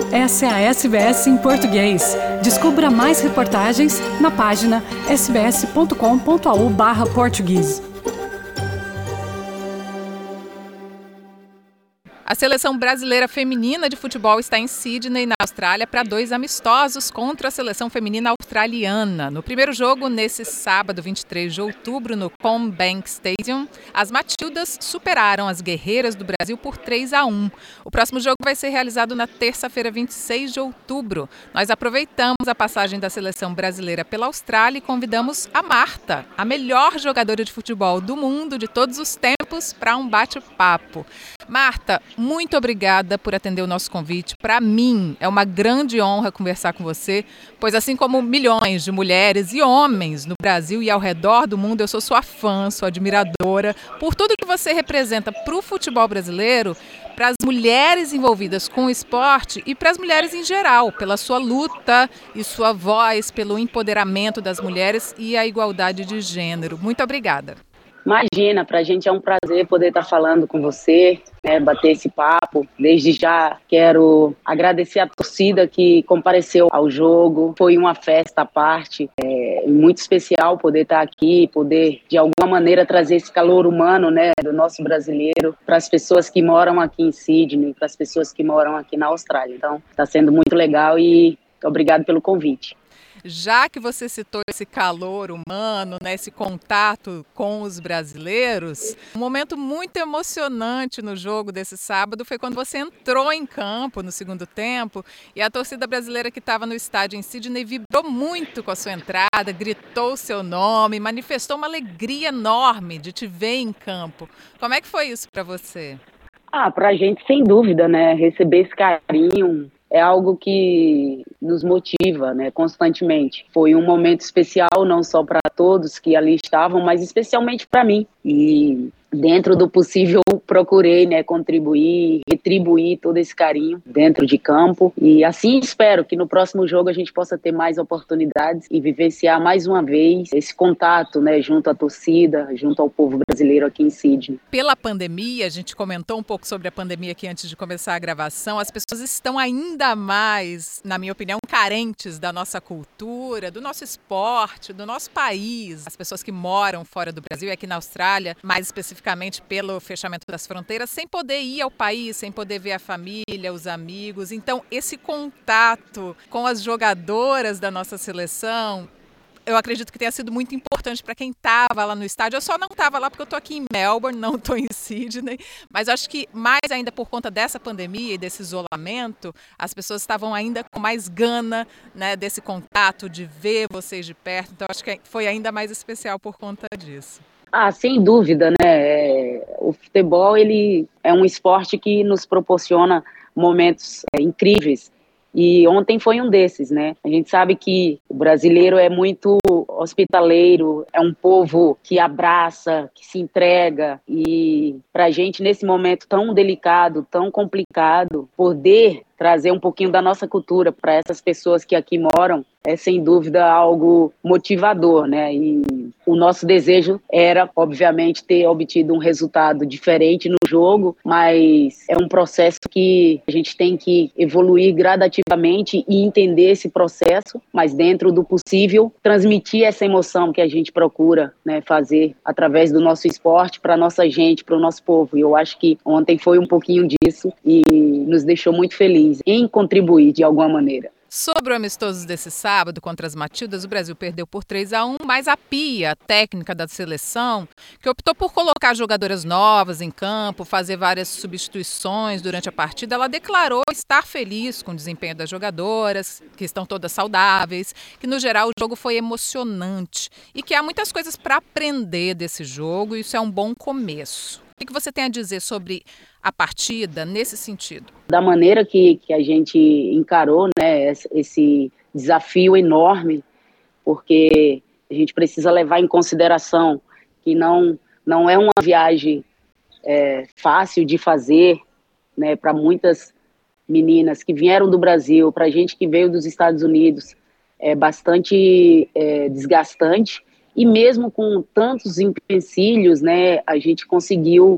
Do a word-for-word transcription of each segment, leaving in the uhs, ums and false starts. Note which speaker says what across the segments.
Speaker 1: Essa é a S B S em português. Descubra mais reportagens na página sbs.com.au barra português.
Speaker 2: A seleção brasileira feminina de futebol está em Sydney, na Austrália, para dois amistosos contra a seleção feminina australiana. No primeiro jogo, nesse sábado, vinte e três de outubro, no CommBank Stadium, as Matildas superaram as guerreiras do Brasil por três a um. O próximo jogo vai ser realizado na terça-feira, vinte e seis de outubro. Nós aproveitamos a passagem da seleção brasileira pela Austrália e convidamos a Marta, a melhor jogadora de futebol do mundo de todos os tempos, para um bate-papo. Marta, muito obrigada por atender o nosso convite. Para mim, é uma grande honra conversar com você, pois assim como milhões de mulheres e homens no Brasil e ao redor do mundo, eu sou sua fã, sua admiradora, por tudo que você representa para o futebol brasileiro, para as mulheres envolvidas com o esporte e para as mulheres em geral, pela sua luta e sua voz, pelo empoderamento das mulheres e a igualdade de gênero. Muito obrigada.
Speaker 3: Imagina, para a gente é um prazer poder estar falando com você, né, bater esse papo. Desde já quero agradecer a torcida que compareceu ao jogo. Foi uma festa à parte, é muito especial poder estar aqui, poder de alguma maneira trazer esse calor humano, né, do nosso brasileiro para as pessoas que moram aqui em Sydney, para as pessoas que moram aqui na Austrália. Então, está sendo muito legal e obrigado pelo convite.
Speaker 2: Já que você citou esse calor humano, né, esse contato com os brasileiros, um momento muito emocionante no jogo desse sábado foi quando você entrou em campo no segundo tempo e a torcida brasileira que estava no estádio em Sydney vibrou muito com a sua entrada, gritou o seu nome, manifestou uma alegria enorme de te ver em campo. Como é que foi isso para você?
Speaker 3: Ah, para a gente, sem dúvida, né, receber esse carinho é algo que nos motiva, né, constantemente. Foi um momento especial, não só para todos que ali estavam, mas especialmente para mim. E dentro do possível procurei, né, contribuir, retribuir todo esse carinho dentro de campo. E assim espero que no próximo jogo a gente possa ter mais oportunidades e vivenciar mais uma vez esse contato, né, junto à torcida, junto ao povo brasileiro aqui em Sydney.
Speaker 2: Pela pandemia, a gente comentou um pouco sobre a pandemia aqui antes de começar a gravação, as pessoas estão ainda mais, na minha opinião, carentes da nossa cultura, do nosso esporte, do nosso país. As pessoas que moram fora do Brasil e aqui na Austrália, mais especificamente pelo fechamento das fronteiras, sem poder ir ao país, sem poder ver a família, os amigos. Então, esse contato com as jogadoras da nossa seleção, eu acredito que tenha sido muito importante para quem estava lá no estádio. Eu só não estava lá porque eu estou aqui em Melbourne, não estou em Sydney. Mas acho que mais ainda por conta dessa pandemia e desse isolamento, as pessoas estavam ainda com mais gana, né, desse contato, de ver vocês de perto. Então acho que foi ainda mais especial por conta disso.
Speaker 3: Ah, sem dúvida, né? O futebol, ele é um esporte que nos proporciona momentos é, incríveis. E ontem foi um desses, né? A gente sabe que o brasileiro é muito hospitaleiro, é um povo que abraça, que se entrega. E pra gente, nesse momento tão delicado, tão complicado, poder trazer um pouquinho da nossa cultura para essas pessoas que aqui moram é, sem dúvida, algo motivador, né? E o nosso desejo era, obviamente, ter obtido um resultado diferente no jogo, mas é um processo que a gente tem que evoluir gradativamente e entender esse processo, mas dentro do possível, transmitir essa emoção que a gente procura, né, fazer através do nosso esporte para a nossa gente, para o nosso povo. E eu acho que ontem foi um pouquinho disso e nos deixou muito felizes em contribuir de alguma maneira.
Speaker 2: Sobre o amistoso desse sábado contra as Matildas, o Brasil perdeu por três a um, mas a Pia, a técnica da seleção, que optou por colocar jogadoras novas em campo, fazer várias substituições durante a partida, ela declarou estar feliz com o desempenho das jogadoras, que estão todas saudáveis, que no geral o jogo foi emocionante e que há muitas coisas para aprender desse jogo e isso é um bom começo. O que você tem a dizer sobre a partida nesse sentido?
Speaker 3: Da maneira que, que a gente encarou, né, esse desafio enorme, porque a gente precisa levar em consideração que não, não é uma viagem é, fácil de fazer, né, para muitas meninas que vieram do Brasil, para a gente que veio dos Estados Unidos, é bastante é, desgastante. E mesmo com tantos empecilhos, né, a gente conseguiu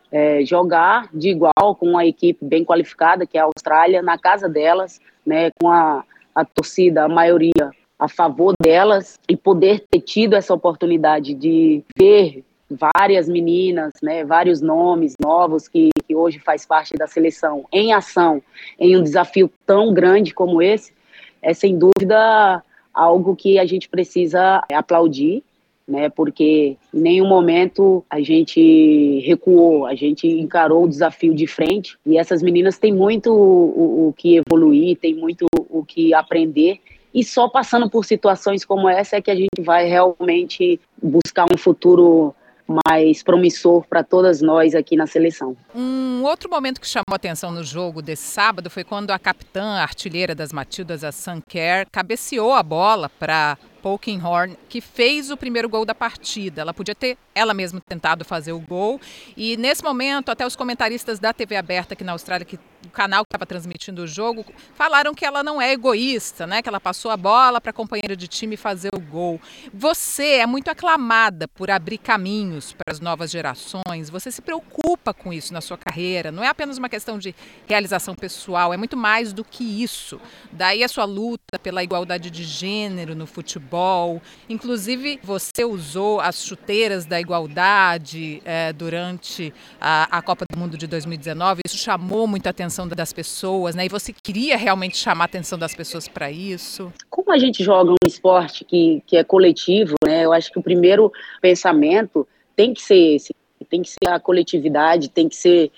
Speaker 3: é, jogar de igual com uma equipe bem qualificada, que é a Austrália, na casa delas, né, com a, a torcida, a maioria a favor delas, e poder ter tido essa oportunidade de ver várias meninas, né, vários nomes novos que, que hoje faz parte da seleção em ação, em um desafio tão grande como esse, é sem dúvida algo que a gente precisa aplaudir, né, porque em nenhum momento a gente recuou, a gente encarou o desafio de frente, e essas meninas têm muito o, o, o que evoluir, têm muito o que aprender, e só passando por situações como essa é que a gente vai realmente buscar um futuro mais promissor para todas nós aqui na seleção.
Speaker 2: Um outro momento que chamou atenção no jogo desse sábado foi quando a capitã, a artilheira das Matildas, a Sam Kerr, cabeceou a bola para Polkinghorne, que fez o primeiro gol da partida. Ela podia ter ela mesma tentado fazer o gol, e nesse momento até os comentaristas da T V aberta aqui na Austrália, que o canal que estava transmitindo o jogo, falaram que ela não é egoísta, né? Que ela passou a bola para a companheira de time fazer o gol. Você é muito aclamada por abrir caminhos para as novas gerações, você se preocupa com isso na sua carreira, não é apenas uma questão de realização pessoal, é muito mais do que isso. Daí a sua luta pela igualdade de gênero no futebol, inclusive você usou as chuteiras da igualdade é, durante a, a Copa do Mundo de dois mil e dezenove, isso chamou muita atenção das pessoas, né? E você queria realmente chamar a atenção das pessoas para isso?
Speaker 3: Como a gente joga um esporte que, que é coletivo, né? Eu acho que o primeiro pensamento tem que ser esse, tem que ser a coletividade, tem que ser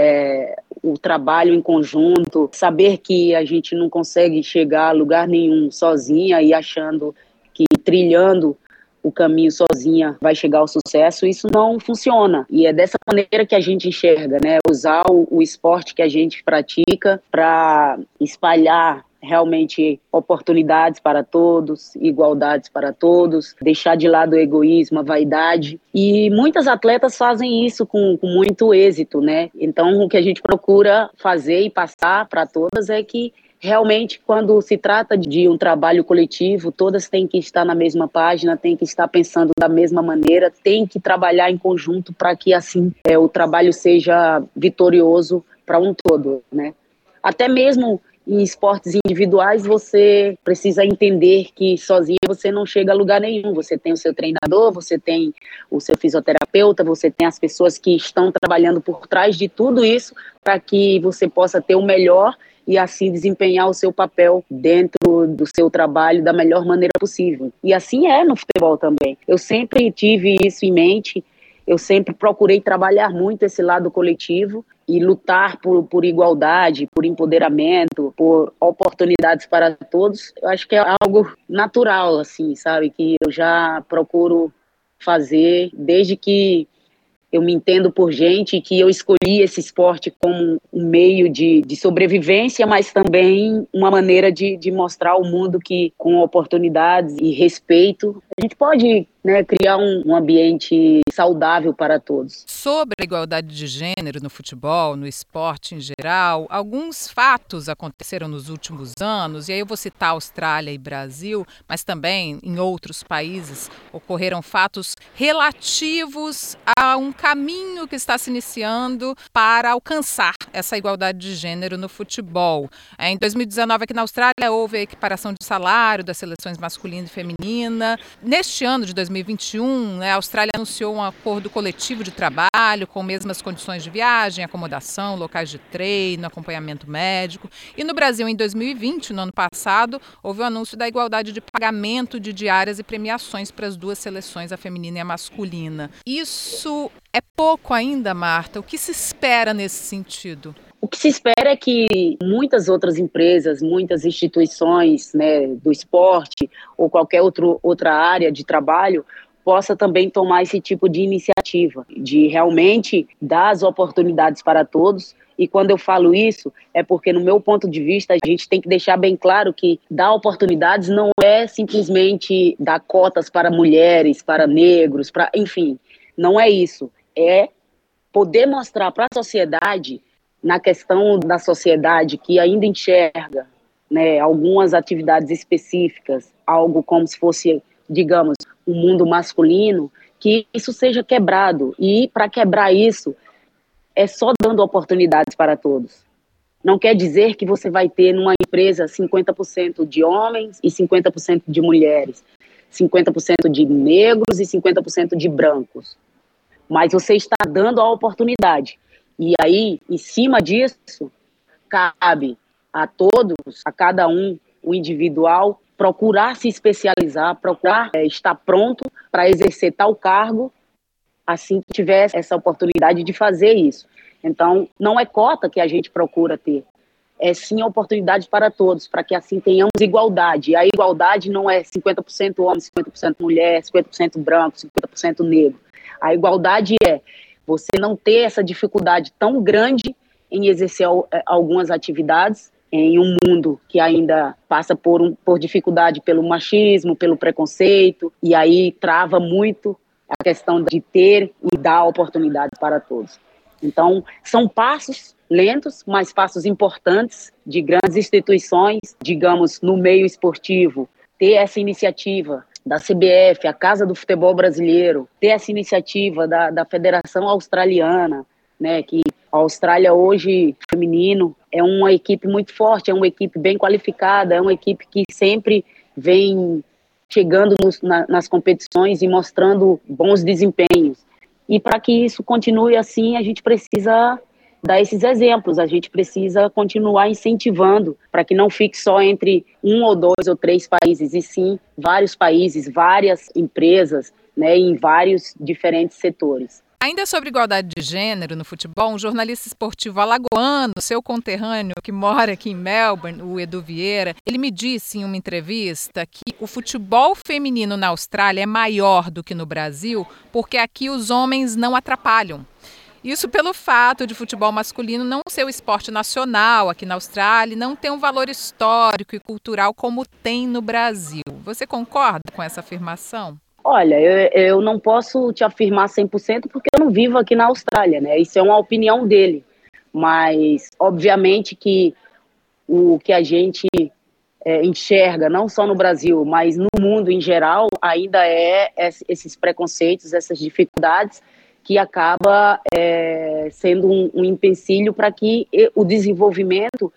Speaker 3: é, o trabalho em conjunto, saber que a gente não consegue chegar a lugar nenhum sozinha e achando que trilhando o caminho sozinha vai chegar ao sucesso, isso não funciona. E é dessa maneira que a gente enxerga, né? Usar o, o esporte que a gente pratica para espalhar realmente oportunidades para todos, igualdades para todos, deixar de lado o egoísmo, a vaidade. E muitas atletas fazem isso com, com muito êxito, né? Então, o que a gente procura fazer e passar para todas é que realmente, quando se trata de um trabalho coletivo, todas têm que estar na mesma página, têm que estar pensando da mesma maneira, têm que trabalhar em conjunto para que, assim, é, o trabalho seja vitorioso para um todo, né? Até mesmo em esportes individuais, você precisa entender que sozinha você não chega a lugar nenhum. Você tem o seu treinador, você tem o seu fisioterapeuta, você tem as pessoas que estão trabalhando por trás de tudo isso para que você possa ter o melhor e assim desempenhar o seu papel dentro do seu trabalho da melhor maneira possível. E assim é no futebol também. Eu sempre tive isso em mente, eu sempre procurei trabalhar muito esse lado coletivo e lutar por, por igualdade, por empoderamento, por oportunidades para todos. Eu acho que é algo natural, assim, sabe, que eu já procuro fazer desde que eu me entendo por gente, que eu escolhi esse esporte como um meio de, de sobrevivência, mas também uma maneira de, de mostrar ao mundo que, com oportunidades e respeito, a gente pode, né, criar um, um ambiente saudável para todos.
Speaker 2: Sobre a igualdade de gênero no futebol, no esporte em geral, alguns fatos aconteceram nos últimos anos, e aí eu vou citar Austrália e Brasil, mas também em outros países ocorreram fatos relativos a um caminho que está se iniciando para alcançar essa igualdade de gênero no futebol. Em dois mil e dezenove, aqui na Austrália, houve a equiparação de salário das seleções masculina e feminina. Neste ano de dois mil e vinte e um, né, a Austrália anunciou um acordo coletivo de trabalho com mesmas condições de viagem, acomodação, locais de treino, acompanhamento médico. E no Brasil, em dois mil e vinte, no ano passado, houve o anúncio da igualdade de pagamento de diárias e premiações para as duas seleções, a feminina e a masculina. Isso é pouco ainda, Marta? O que se espera nesse sentido?
Speaker 3: O que se espera é que muitas outras empresas, muitas instituições, né, do esporte ou qualquer outro, outra área de trabalho possa também tomar esse tipo de iniciativa, de realmente dar as oportunidades para todos. E quando eu falo isso, é porque, no meu ponto de vista, a gente tem que deixar bem claro que dar oportunidades não é simplesmente dar cotas para mulheres, para negros, para, enfim, não é isso. É poder mostrar para a sociedade, na questão da sociedade que ainda enxerga, né, algumas atividades específicas, algo como se fosse, digamos, um mundo masculino, que isso seja quebrado. E para quebrar isso, é só dando oportunidades para todos. Não quer dizer que você vai ter numa empresa cinquenta por cento de homens e cinquenta por cento de mulheres, cinquenta por cento de negros e cinquenta por cento de brancos. Mas você está dando a oportunidade. E aí, em cima disso, cabe a todos, a cada um, o individual, procurar se especializar, procurar é, estar pronto para exercer tal cargo, assim que tiver essa oportunidade de fazer isso. Então, não é cota que a gente procura ter, é sim a oportunidade para todos, para que assim tenhamos igualdade. E a igualdade não é cinquenta por cento homem, cinquenta por cento mulher, cinquenta por cento branco, cinquenta por cento negro. A igualdade é você não ter essa dificuldade tão grande em exercer algumas atividades em um mundo que ainda passa por, um, por dificuldade pelo machismo, pelo preconceito, e aí trava muito a questão de ter e dar oportunidade para todos. Então, são passos lentos, mas passos importantes de grandes instituições, digamos, no meio esportivo, ter essa iniciativa da C B F, a Casa do Futebol Brasileiro, ter essa iniciativa da, da Federação Australiana, né, que a Austrália hoje, feminino, é uma equipe muito forte, é uma equipe bem qualificada, é uma equipe que sempre vem chegando nos, na, nas competições e mostrando bons desempenhos. E para que isso continue assim, a gente precisa dar esses exemplos, a gente precisa continuar incentivando para que não fique só entre um ou dois ou três países, e sim vários países, várias empresas, né, em vários diferentes setores.
Speaker 2: Ainda sobre igualdade de gênero no futebol, um jornalista esportivo alagoano, seu conterrâneo, que mora aqui em Melbourne, o Edu Vieira, ele me disse em uma entrevista que o futebol feminino na Austrália é maior do que no Brasil, porque aqui os homens não atrapalham. Isso pelo fato de futebol masculino não ser o esporte nacional aqui na Austrália e não ter um valor histórico e cultural como tem no Brasil. Você concorda com essa afirmação?
Speaker 3: Olha, eu, eu não posso te afirmar cem por cento porque eu não vivo aqui na Austrália, né? Isso é uma opinião dele. Mas, obviamente, que o que a gente é, enxerga, não só no Brasil, mas no mundo em geral, ainda é esses preconceitos, essas dificuldades que acaba é, sendo um, um empecilho para que o desenvolvimento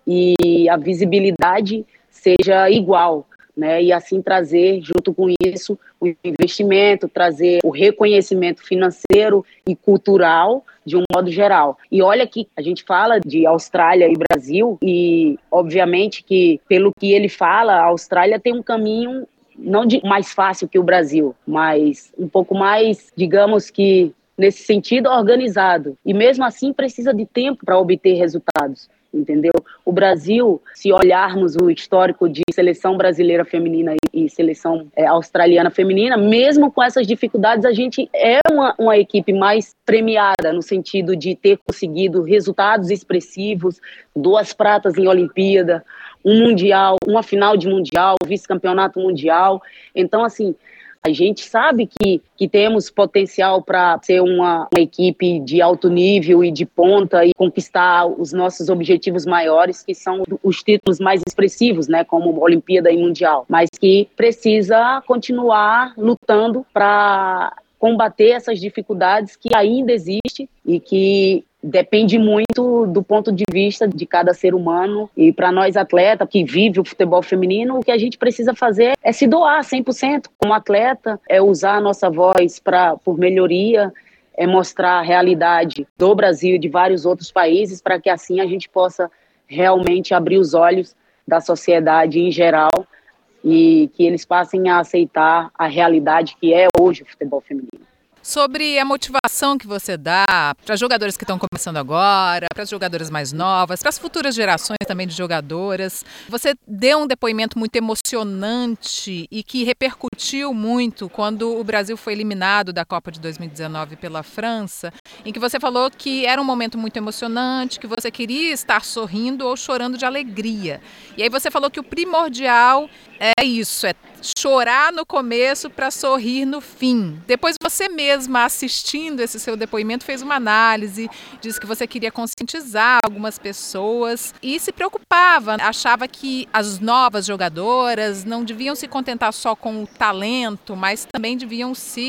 Speaker 3: e a visibilidade seja igual, né? E assim trazer, junto com isso, o investimento, trazer o reconhecimento financeiro e cultural de um modo geral. E olha que a gente fala de Austrália e Brasil, e obviamente que, pelo que ele fala, a Austrália tem um caminho não de mais fácil que o Brasil, mas um pouco mais, digamos que, nesse sentido, organizado. E mesmo assim precisa de tempo para obter resultados, entendeu? O Brasil, se olharmos o histórico de seleção brasileira feminina e, e seleção é, australiana feminina, mesmo com essas dificuldades, a gente é uma, uma equipe mais premiada no sentido de ter conseguido resultados expressivos, duas pratas em Olimpíada, um mundial, uma final de mundial, vice-campeonato mundial. Então, assim, a gente sabe que, que temos potencial para ser uma, uma equipe de alto nível e de ponta e conquistar os nossos objetivos maiores, que são os títulos mais expressivos, né, como Olimpíada e Mundial, mas que precisa continuar lutando para combater essas dificuldades que ainda existem e que depende muito do ponto de vista de cada ser humano. E para nós atletas que vivem o futebol feminino, o que a gente precisa fazer é se doar cem por cento como atleta, é usar a nossa voz pra, por melhoria, é mostrar a realidade do Brasil e de vários outros países, para que assim a gente possa realmente abrir os olhos da sociedade em geral e que eles passem a aceitar a realidade que é hoje o futebol feminino.
Speaker 2: Sobre a motivação que você dá para jogadores que estão começando agora, para as jogadoras mais novas, para as futuras gerações também de jogadoras. Você deu um depoimento muito emocionante e que repercutiu muito quando o Brasil foi eliminado da Copa de dois mil e dezenove pela França, em que você falou que era um momento muito emocionante, que você queria estar sorrindo ou chorando de alegria. E aí você falou que o primordial é isso, é chorar no começo para sorrir no fim. Depois você mesma, assistindo esse seu depoimento, fez uma análise, disse que você queria conscientizar algumas pessoas e se preocupava, achava que as novas jogadoras não deviam se contentar só com o talento, mas também deviam se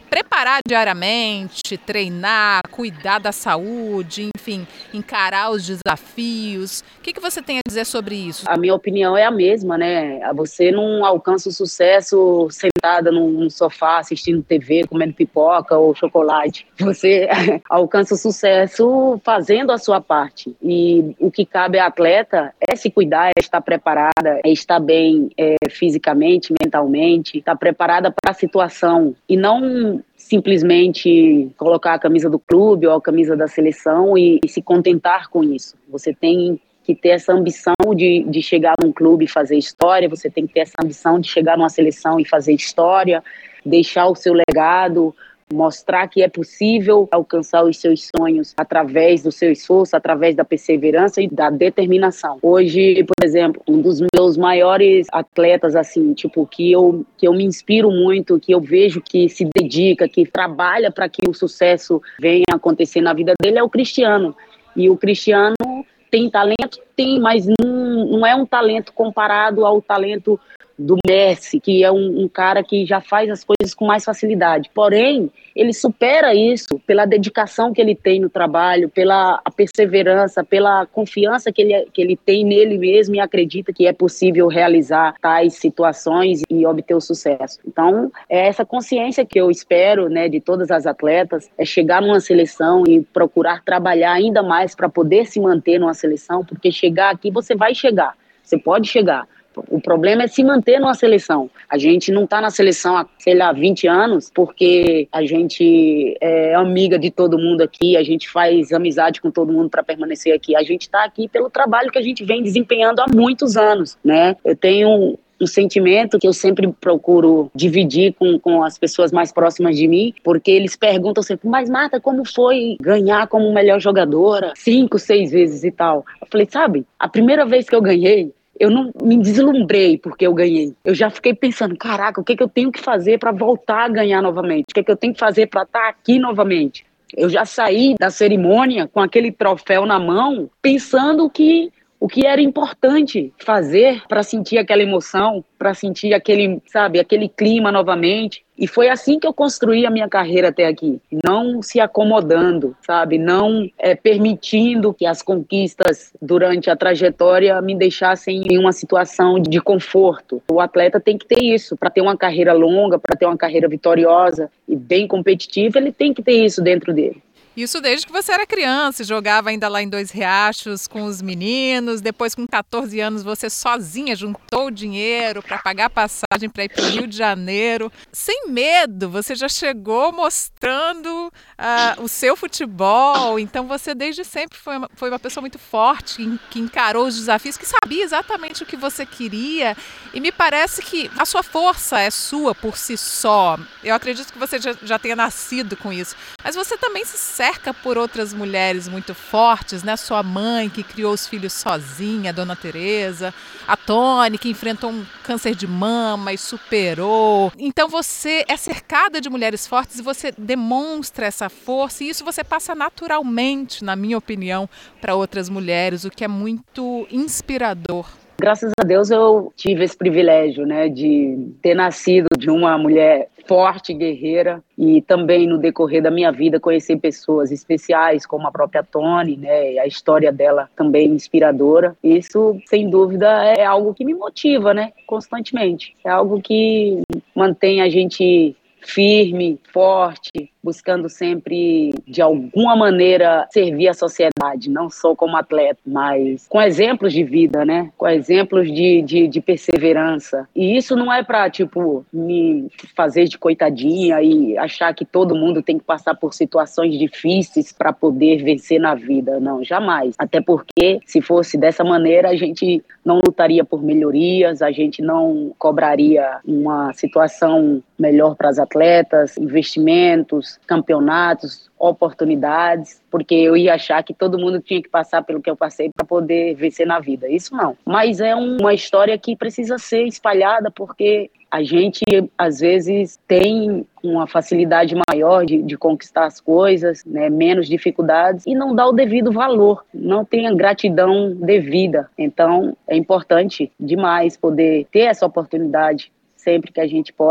Speaker 2: preparar diariamente, treinar, cuidar da saúde, enfim, encarar os desafios. O que, que você tem a dizer sobre isso?
Speaker 3: A minha opinião é a mesma, né? Você não alcança o sucesso sentada num sofá assistindo T V, comendo pipoca ou chocolate. Você alcança o sucesso fazendo a sua parte. E o que cabe à atleta é se cuidar, é estar preparada, é estar bem é, fisicamente, mentalmente, estar preparada para a situação e não simplesmente colocar a camisa do clube ou a camisa da seleção e, e se contentar com isso. Você tem que ter essa ambição de, de chegar num clube e fazer história, você tem que ter essa ambição de chegar numa seleção e fazer história, deixar o seu legado, mostrar que é possível alcançar os seus sonhos através do seu esforço, através da perseverança e da determinação. Hoje, por exemplo, um dos meus maiores atletas, assim, tipo, que eu, que eu me inspiro muito, que eu vejo que se dedica, que trabalha para que o sucesso venha acontecer na vida dele, é o Cristiano. E o Cristiano tem talento? Tem, mas não, não é um talento comparado ao talento do Messi, que é um, um cara que já faz as coisas com mais facilidade. Porém, ele supera isso pela dedicação que ele tem no trabalho, pela a perseverança, pela confiança que ele, que ele tem nele mesmo e acredita que é possível realizar tais situações e obter o sucesso. Então, é essa consciência que eu espero, né, de todas as atletas, é chegar numa seleção e procurar trabalhar ainda mais para poder se manter numa seleção, porque chegar aqui você vai chegar, você pode chegar. O problema é se manter numa seleção. A gente não está na seleção há, sei lá, vinte anos, porque a gente é amiga de todo mundo aqui, a gente faz amizade com todo mundo para permanecer aqui. A gente está aqui pelo trabalho que a gente vem desempenhando há muitos anos, né? Eu tenho um, um sentimento que eu sempre procuro dividir com, com as pessoas mais próximas de mim, porque eles perguntam sempre, mas Marta, como foi ganhar como melhor jogadora? Cinco, seis vezes e tal. Eu falei, sabe, a primeira vez que eu ganhei, eu não me deslumbrei porque eu ganhei. Eu já fiquei pensando, caraca, o que, é que eu tenho que fazer para voltar a ganhar novamente? O que, é que eu tenho que fazer para estar aqui novamente? Eu já saí da cerimônia com aquele troféu na mão, pensando que o que era importante fazer para sentir aquela emoção, para sentir aquele, sabe, aquele clima novamente. E foi assim que eu construí a minha carreira até aqui. Não se acomodando, sabe? Não é, permitindo que as conquistas durante a trajetória me deixassem em uma situação de conforto. O atleta tem que ter isso. Para ter uma carreira longa, para ter uma carreira vitoriosa e bem competitiva, ele tem que ter isso dentro dele.
Speaker 2: Isso desde que você era criança, jogava ainda lá em Dois Riachos com os meninos, depois com catorze anos você sozinha juntou o dinheiro para pagar a passagem para ir para o Rio de Janeiro. Sem medo, você já chegou mostrando uh, o seu futebol, então você desde sempre foi uma, foi uma pessoa muito forte, que, que encarou os desafios, que sabia exatamente o que você queria e me parece que a sua força é sua por si só. Eu acredito que você já, já tenha nascido com isso, mas você também se cerca por outras mulheres muito fortes, né? Sua mãe, que criou os filhos sozinha, a Dona Teresa, a Tony, que enfrentou um câncer de mama e superou. Então você é cercada de mulheres fortes e você demonstra essa força e isso você passa naturalmente, na minha opinião, para outras mulheres, o que é muito inspirador.
Speaker 3: Graças a Deus eu tive esse privilégio, né, de ter nascido de uma mulher forte, guerreira, e também no decorrer da minha vida conhecer pessoas especiais como a própria Tony, né, a história dela também inspiradora. Isso, sem dúvida, é algo que me motiva, né, constantemente. É algo que mantém a gente firme, forte, buscando sempre, de alguma maneira, servir a sociedade, não só como atleta, mas com exemplos de vida, né? Com exemplos de, de, de perseverança. E isso não é para, tipo, me fazer de coitadinha e achar que todo mundo tem que passar por situações difíceis para poder vencer na vida. Não, jamais. Até porque, se fosse dessa maneira, a gente não lutaria por melhorias, a gente não cobraria uma situação melhor para as atletas, investimentos, campeonatos, oportunidades, porque eu ia achar que todo mundo tinha que passar pelo que eu passei para poder vencer na vida. Isso não. Mas é uma história que precisa ser espalhada porque a gente, às vezes, tem uma facilidade maior de, de conquistar as coisas, né, menos dificuldades, e não dá o devido valor, não tem a gratidão devida. Então, é importante demais poder ter essa oportunidade sempre que a gente pode,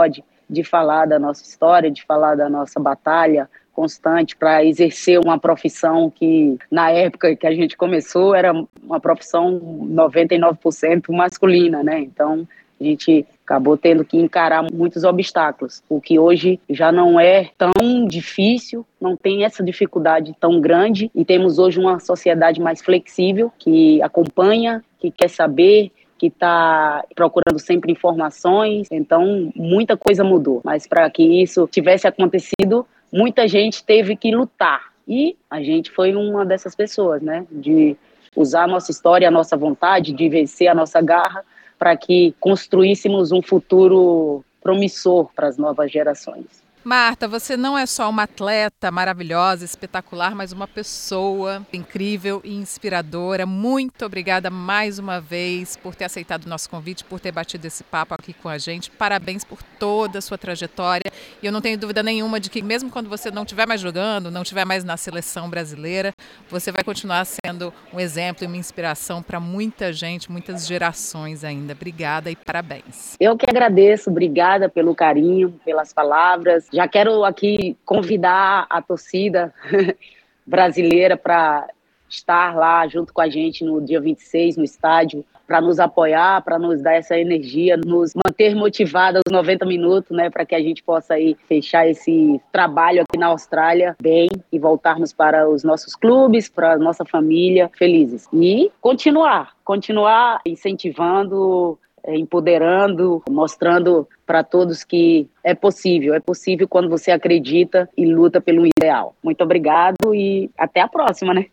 Speaker 3: de falar da nossa história, de falar da nossa batalha constante para exercer uma profissão que, na época que a gente começou, era uma profissão noventa e nove por cento masculina, né? Então, a gente acabou tendo que encarar muitos obstáculos, o que hoje já não é tão difícil, não tem essa dificuldade tão grande, e temos hoje uma sociedade mais flexível, que acompanha, que quer saber, que está procurando sempre informações. Então, muita coisa mudou, mas para que isso tivesse acontecido, muita gente teve que lutar, e a gente foi uma dessas pessoas, né, de usar a nossa história, a nossa vontade, de vencer a nossa garra, para que construíssemos um futuro promissor para as novas gerações.
Speaker 2: Marta, você não é só uma atleta maravilhosa, espetacular, mas uma pessoa incrível e inspiradora. Muito obrigada mais uma vez por ter aceitado o nosso convite, por ter batido esse papo aqui com a gente. Parabéns por toda a sua trajetória. E eu não tenho dúvida nenhuma de que mesmo quando você não estiver mais jogando, não estiver mais na seleção brasileira, você vai continuar sendo um exemplo e uma inspiração para muita gente, muitas gerações ainda. Obrigada e parabéns.
Speaker 3: Eu que agradeço. Obrigada pelo carinho, pelas palavras. Já quero aqui convidar a torcida brasileira para estar lá junto com a gente no dia vinte e seis, no estádio, para nos apoiar, para nos dar essa energia, nos manter motivados aos noventa minutos, né, para que a gente possa aí fechar esse trabalho aqui na Austrália bem e voltarmos para os nossos clubes, para a nossa família, felizes. E continuar, continuar incentivando, empoderando, mostrando para todos que é possível, é possível quando você acredita e luta pelo ideal. Muito obrigado e até a próxima, né?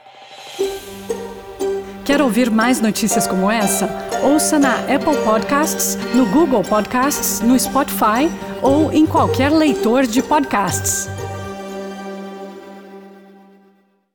Speaker 1: Quer ouvir mais notícias como essa? Ouça na Apple Podcasts, no Google Podcasts, no Spotify ou em qualquer leitor de podcasts.